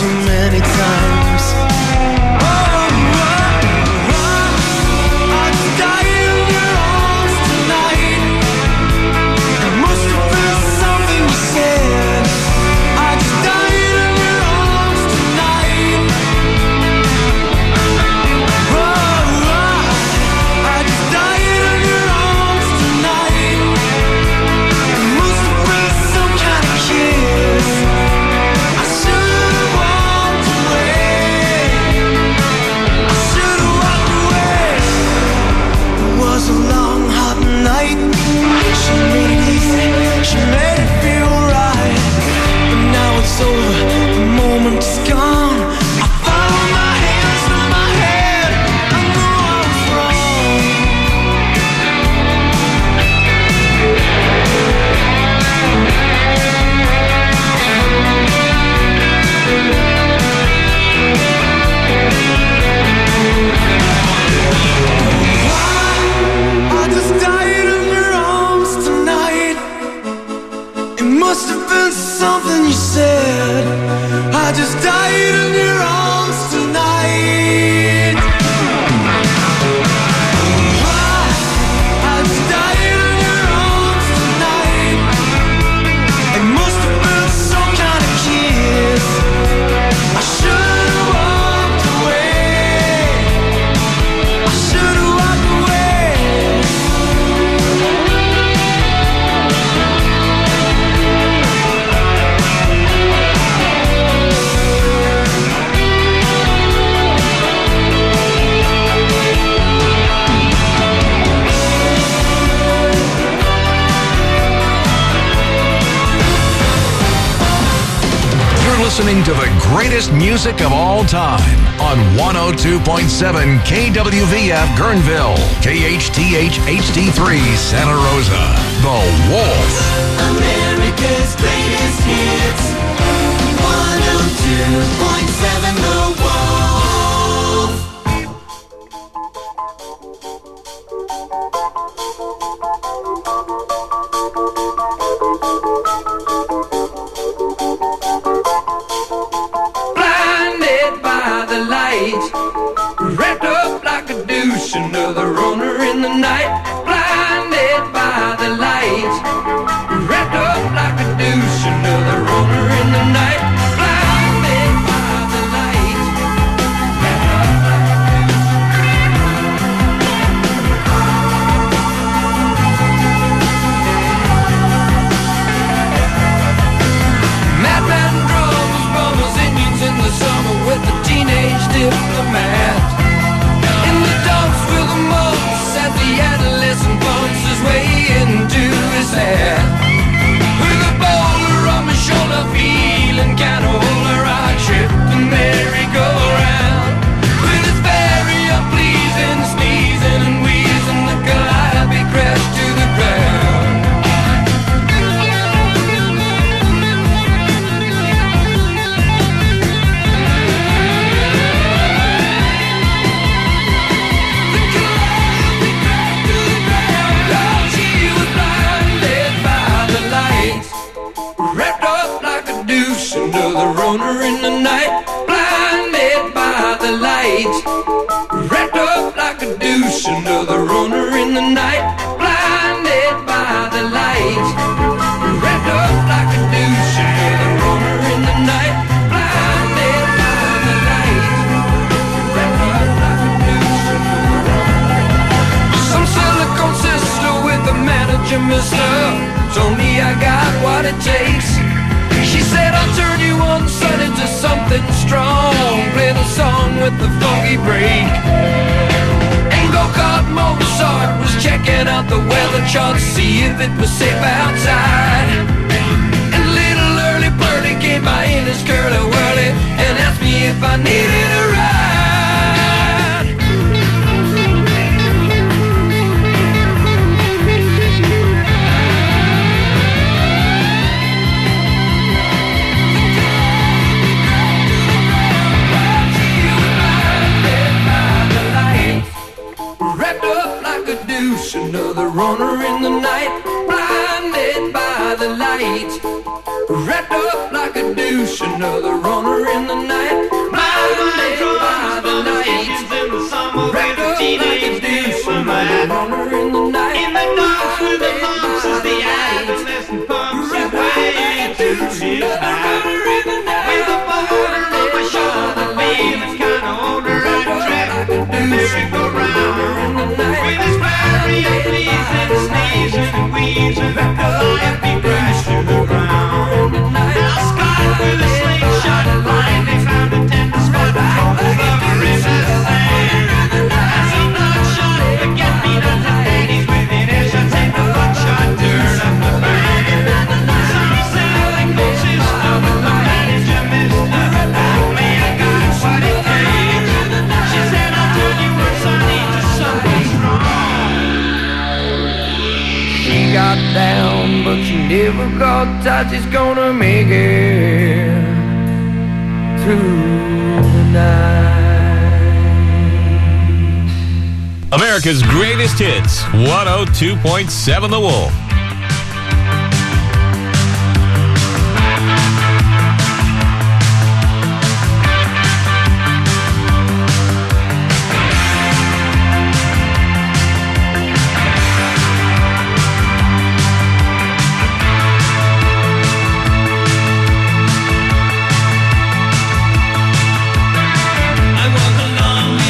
too many times. I died in your arms tonight. It must have been something you said. I just died in your arms tonight. I just died in your arms tonight. It must have been some kind of kiss. I should have walked away. I should have walked away. It was a long, hot night. She made it easy, she made it feel right. But now it's over, the moment is gone. I found my hands to my head. I knew I was wrong. I just died in your arms tonight. It must have been something you said. I just died in your arms tonight. I just died in your arms tonight. It must have been some kind of kiss. I should have walked away. I should have walked away. You're listening to the greatest music of all time on 102.7 KWVF Guerneville, KHTH HD3 Santa Rosa. The Wolf. America's greatest hits. 102.7 The Wolf. Blinded by the light, wrapped up like a douche, another runner in the night. Blinded by the light, wrapped up like a douche, another runner in the night. Blinded by the light, wrapped up like a madman drums, bummers, Indians in the summer with the teenage diplomat. In the dumps with the mumps as the adolescent bumps his way into his hat. With a boulder on my shoulder, feeling kinda older, I trip the merry-go-round. With his very unpleasing sneezing and wheezing, the calliope crashed to the ground. Wrapped up like a douche, another runner in the night. Blinded by the light, wrapped up like a douche, another runner in the night. Blinded by the light, wrapped up like a douche, another runner in the night. Blinded by the light, wrapped up like a douche, another runner. Some silicone sister with the manager, mister, told me I got what it takes. She said I'll turn you on, son, into something strong. Play the song with the funky break. And go-kart Mozart was checking out the weather chart, see if it was safe outside. And little early birdie came by in his curly-whirly and asked me if I needed a ride. Another runner in the night, blinded by the light, wrapped up like a douche. Another runner in the night. difficult times, he's gonna make it through the night. America's greatest hits, 102.7 The Wolf.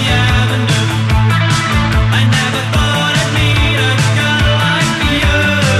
I never thought I'd meet a girl like you.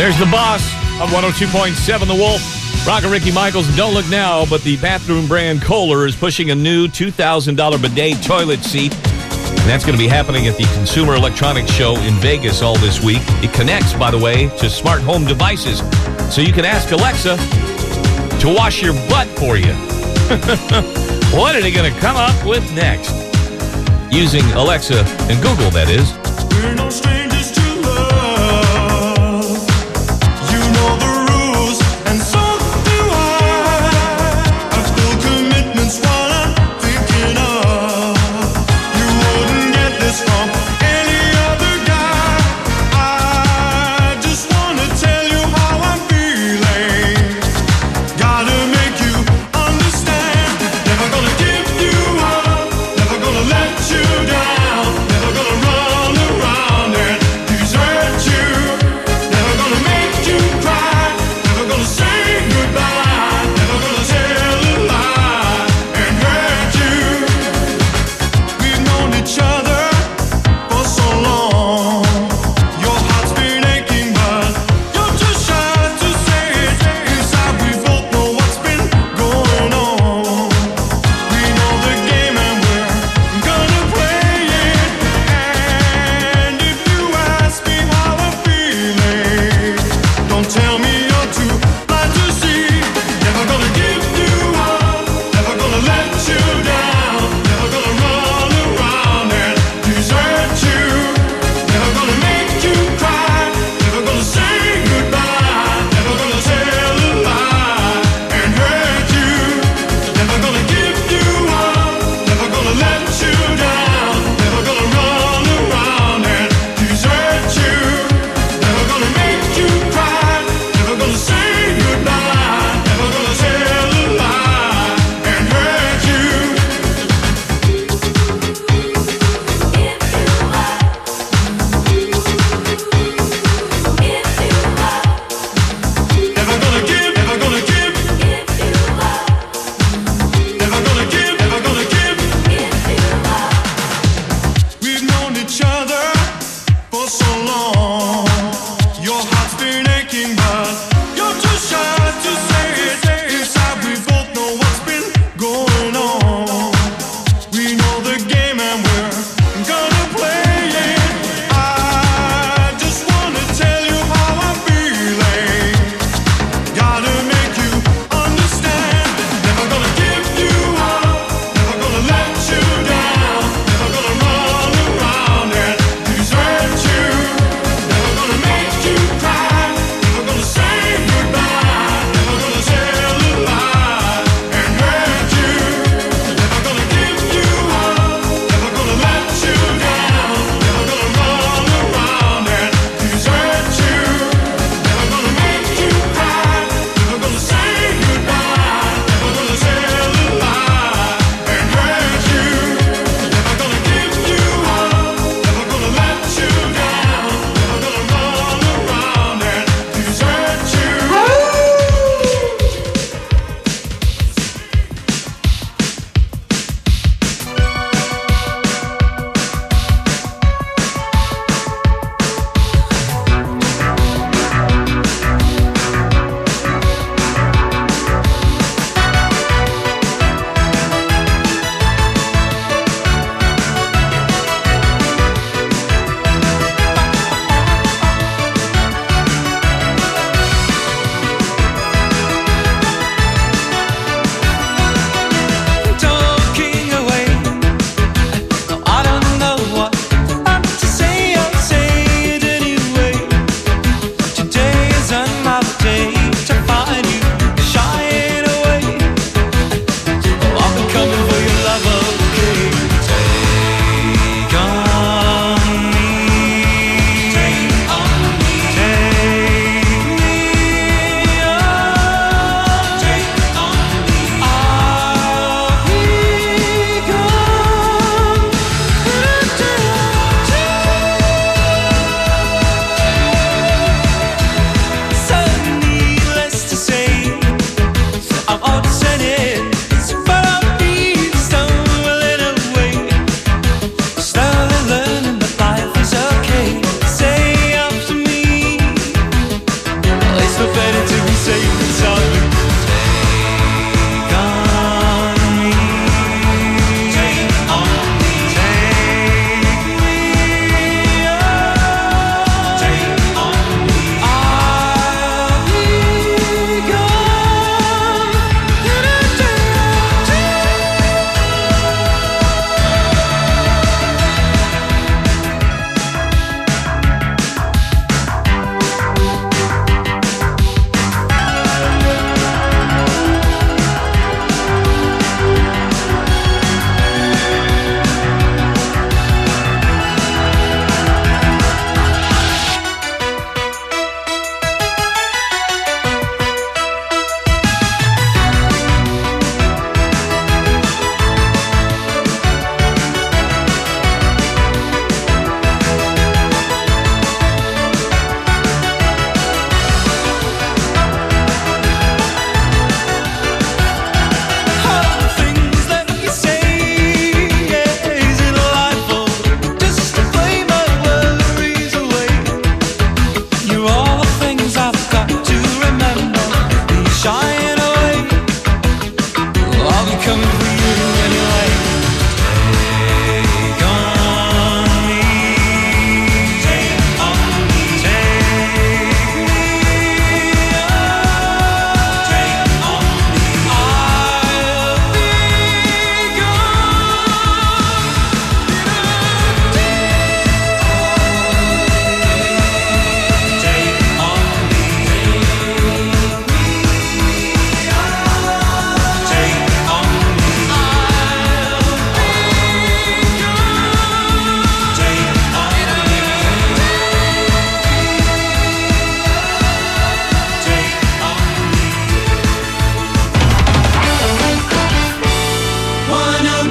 There's the boss of 102.7 The Wolf. Rock and Ricky Michaels. Don't look now, but the bathroom brand Kohler is pushing a new $2,000 bidet toilet seat. And that's going to be happening at the Consumer Electronics Show in Vegas all this week. It connects, by the way, to smart home devices. So you can ask Alexa to wash your butt for you. What are they going to come up with next? Using Alexa and Google, that is. We're no strangers to love. You know the rules, and so do I. I've still commitments while I'm thinking of. You wouldn't get this from any other guy. I just wanna tell you how I'm feeling. Gotta make you understand. Never gonna give you up. Never gonna let you down. Never gonna run around and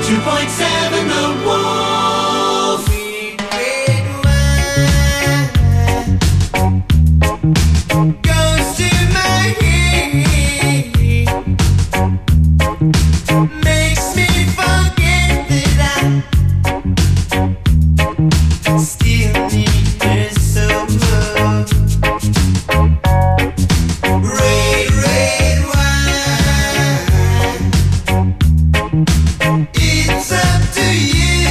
102.7 The Wolf. Goes to my head, makes me forget that I still need her so much. Red, red wine, it's up to you.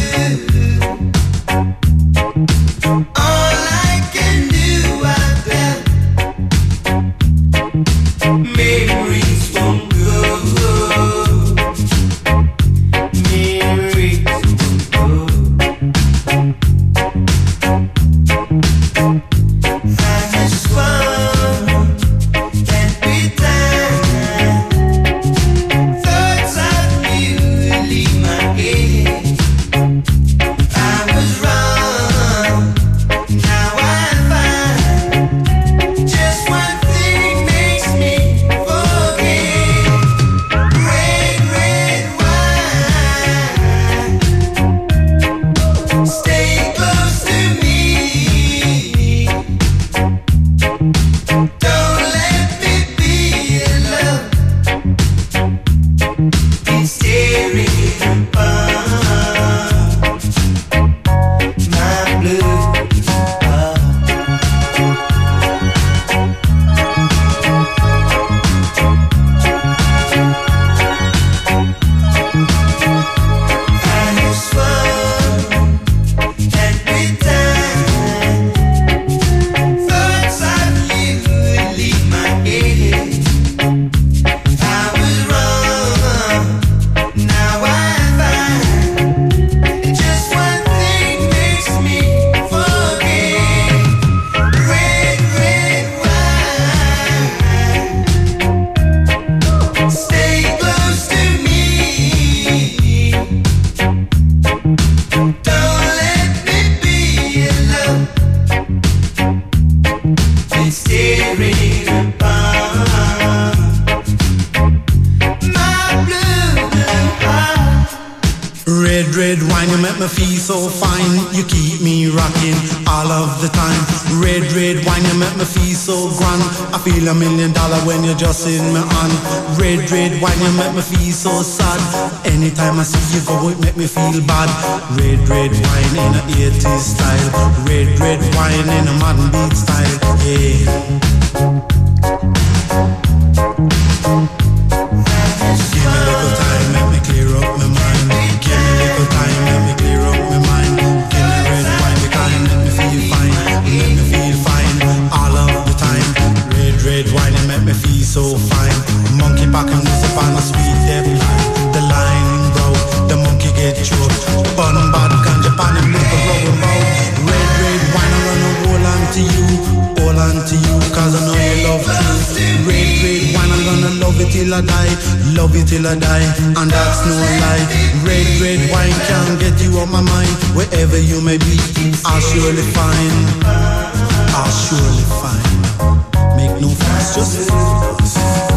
All I can do, I bet memories won't go. Memories won't go. I just want that good time. Thoughts of you leave my head. I was wrong, now I find just one thing makes me forget. Red, red wine, stay close to me. Don't let me be alone. It's tearing apart my blue heart. I just want that good time. Thoughts of you leave my head. I was wrong, now I find just one thing makes me forget. Red, red wine, stay close to me. Don't let me be alone. It's tearing apart my blue heart. Red, red wine, you make me feel so fine. You keep me rocking all of the time. Red, red wine, you make me feel so grand. I feel $1 million when you're just in my hand. Red, red wine, you make me feel so sad. Anytime I see you go, it make me feel bad. Red, red wine in a 80s style. Red, red wine in a modern beat style. Yeah. Give me a little time, make me clear up my mind. Give me a little time, make me clear up my mind. Give me red wine, the kind make me feel fine. Make me feel fine all of the time. Red, red wine, it make me feel so fine. Monkey pack and music on a sweet death line. The line broke, the monkey get choked. Bun bad ganja pan and make a rubber bow. Red, red wine, I'm gonna hold on to you. Hold on to you, cause I know you love me. Red, red wine, I'm gonna love it till I die. Love it till I die, and that's no lie. Red, red wine can't get you on my mind. Wherever you may be, I'll surely find. I'll surely find. Make no fuss, just focus.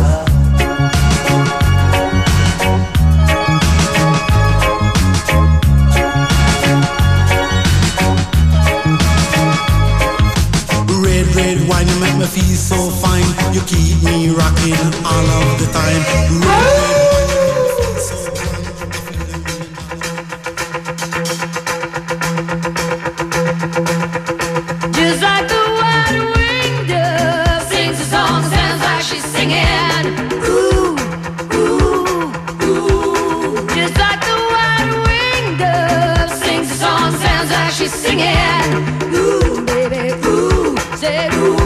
Red, red wine, you make me feel so fine. You keep me rocking all of the time. Red, red wine, you make me feel so fine. Just like the white-winged dove sings a song, sounds like she's singing. Ooh, ooh, ooh. Just like the white-winged dove sings a song, sounds like she's singing. Ooh, baby, ooh, say ooh.